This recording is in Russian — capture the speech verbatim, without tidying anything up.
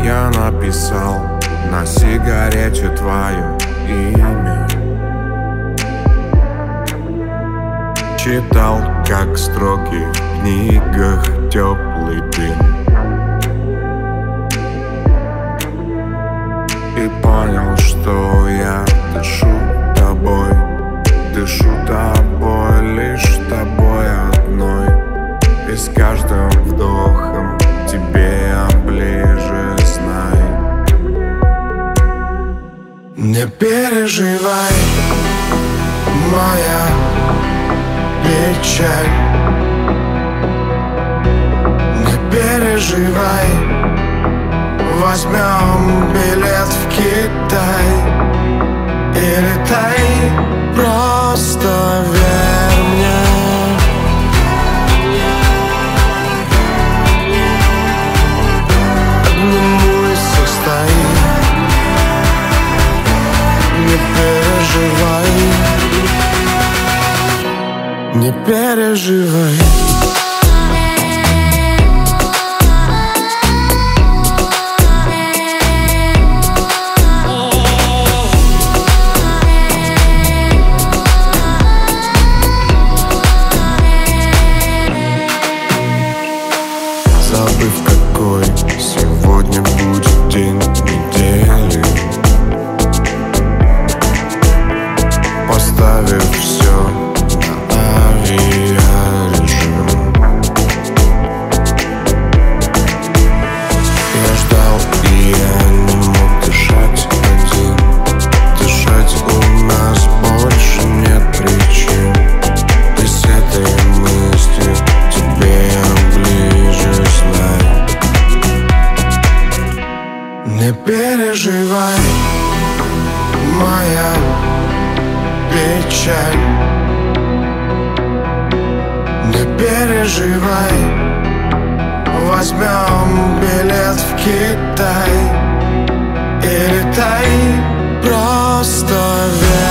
Я написал на сигарете твое имя, читал, как строки в книгах теплый дым, и понял, что я дышу тобой, дышу тобой, лишь тобой одной. И с каждым вдохом тебе я ближе, знай. Не переживай, моя печаль. Не переживай, возьмем билет в Китай и летай, просто верь мне. Одному из всех стоит. Не переживай, не переживай. Забыв, какой сегодня будет день недели, поставив все на авиарежим, я ждал, и я не мог дышать один. Дышать у нас больше нет причин. И с этой мыслью тебе я ближе, знай. Не переживай, моя печаль. Не переживай, возьмем билет в Китай и летай, просто верь.